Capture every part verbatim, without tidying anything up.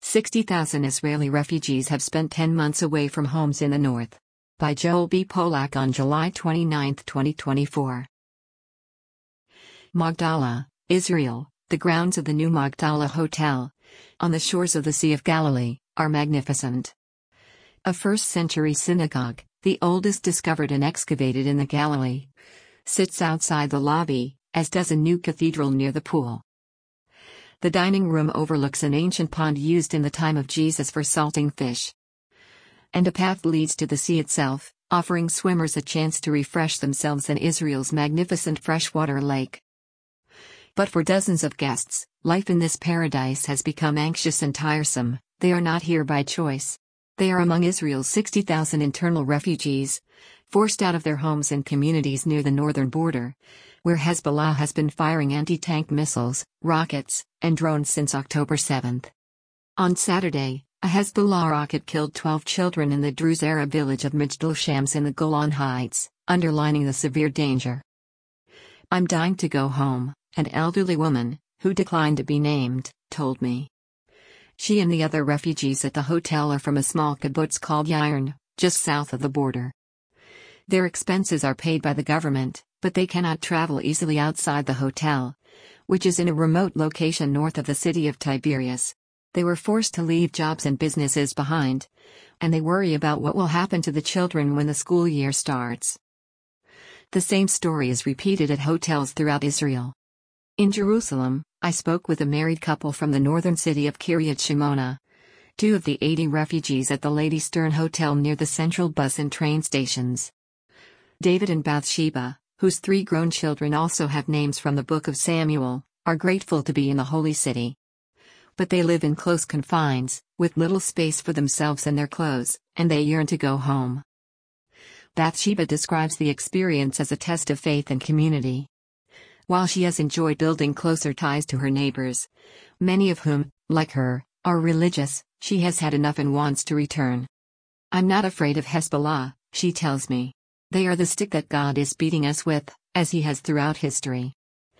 sixty thousand Israeli refugees have spent ten months away from homes in the north. By Joel B. Polak on July twenty-ninth, twenty twenty-four. Magdala, Israel. The grounds of the new Magdala Hotel, on the shores of the Sea of Galilee, are magnificent. A first-century synagogue, the oldest discovered and excavated in the Galilee, sits outside the lobby, as does a new cathedral near the pool. The dining room overlooks an ancient pond used in the time of Jesus for salting fish. And a path leads to the sea itself, offering swimmers a chance to refresh themselves in Israel's magnificent freshwater lake. But for dozens of guests, life in this paradise has become anxious and tiresome. They are not here by choice. They are among Israel's sixty thousand internal refugees, forced out of their homes and communities near the northern border, where Hezbollah has been firing anti-tank missiles, rockets, and drones since October seventh. On Saturday, a Hezbollah rocket killed twelve children in the Druze Arab village of Migdal Shams in the Golan Heights, underlining the severe danger. "I'm dying to go home," an elderly woman, who declined to be named, told me. She and the other refugees at the hotel are from a small kibbutz called Yair, just south of the border. Their expenses are paid by the government, but they cannot travel easily outside the hotel, which is in a remote location north of the city of Tiberias. They were forced to leave jobs and businesses behind, and they worry about what will happen to the children when the school year starts. The same story is repeated at hotels throughout Israel. In Jerusalem, I spoke with a married couple from the northern city of Kiryat Shimona, two of the eighty refugees at the Lady Stern Hotel near the central bus and train stations. David and Bathsheba, whose three grown children also have names from the Book of Samuel, are grateful to be in the Holy City. But they live in close confines, with little space for themselves and their clothes, and they yearn to go home. Bathsheba describes the experience as a test of faith and community. While she has enjoyed building closer ties to her neighbors, many of whom, like her, are religious, she has had enough and wants to return. "I'm not afraid of Hezbollah," she tells me. "They are the stick that God is beating us with, as he has throughout history."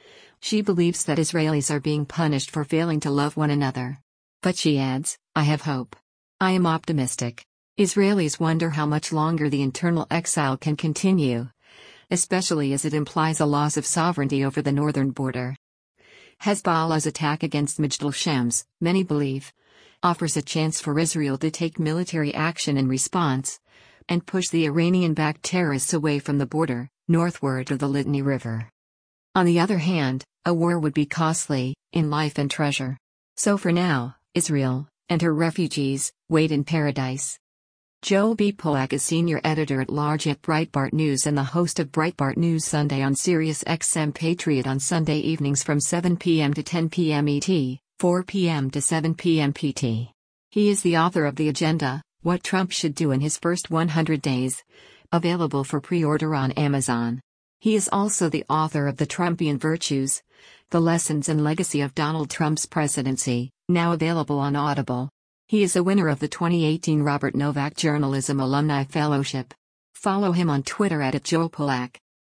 She believes that Israelis are being punished for failing to love one another. But she adds, "I have hope. I am optimistic." Israelis wonder how much longer the internal exile can continue, especially as it implies a loss of sovereignty over the northern border. Hezbollah's attack against Migdal Shams, many believe, offers a chance for Israel to take military action in response, and push the Iranian-backed terrorists away from the border, northward of the Litani River. On the other hand, a war would be costly, in life and treasure. So for now, Israel, and her refugees, wait in paradise. Joel B. Polak is senior editor-at-large at Breitbart News and the host of Breitbart News Sunday on Sirius X M Patriot on Sunday evenings from seven p m to ten p m E T, four p m to seven p m P T. He is the author of The Agenda, What Trump Should Do in His First one hundred Days, available for pre-order on Amazon. He is also the author of The Trumpian Virtues, The Lessons and Legacy of Donald Trump's Presidency, now available on Audible. He is a winner of the twenty eighteen Robert Novak Journalism Alumni Fellowship. Follow him on Twitter at Joel Polak.